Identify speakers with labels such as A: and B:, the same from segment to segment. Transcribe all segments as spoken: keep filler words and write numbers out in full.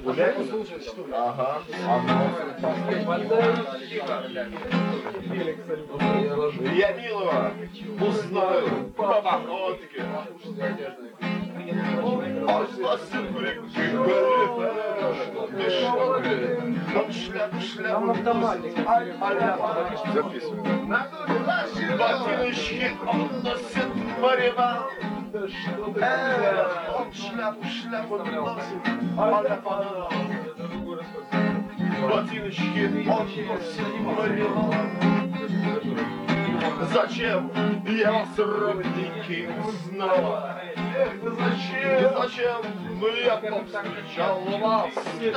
A: Ага. Я милого узнаю по походке. Он шляпу, шляпу, записывай. Ботиночки он носит морева. Он шляпу, шляпу носит морева. Ботиночки он носит морева. Зачем я вас, родненький, узнала? Зачем, зачем я повстречал вас?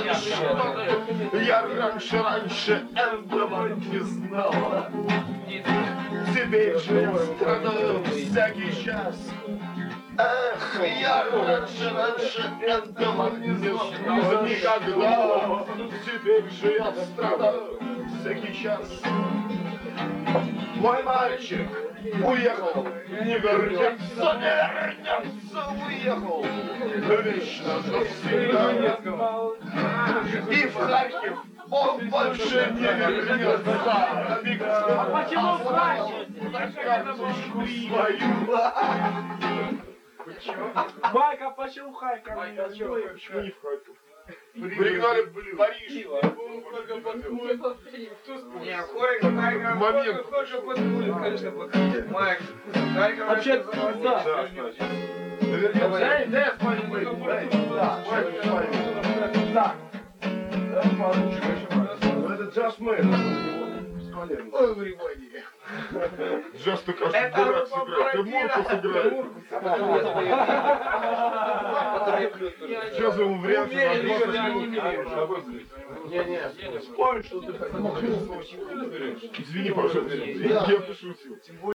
A: Я раньше, раньше этого не знала. Теперь же я страдаю всякий час. Эх, я раньше, раньше этого не знала никогда. Теперь же я страдаю всякий час. Мой мальчик уехал, не вернется, не вернется, уехал. Вечно навсегда. И в Харьков он больше не вернется.
B: А почему в Харьков?
A: Карточку свою.
B: Майка, почему в Харьков?
A: Почему не в Харьков? Пригнали в Париж. Момент.
B: Вообще, да.
A: Дай, дай спальню мою. Дай, да. Так. Это джаз-мен. Ой, внимание. Джаз только что дурак сыграет. Ты мурку сыграешь. Сейчас ему вряд ли на двадцать минут. Не-не. Вспомни, что ты хотел. Извини, пожалуйста. Я пошутил.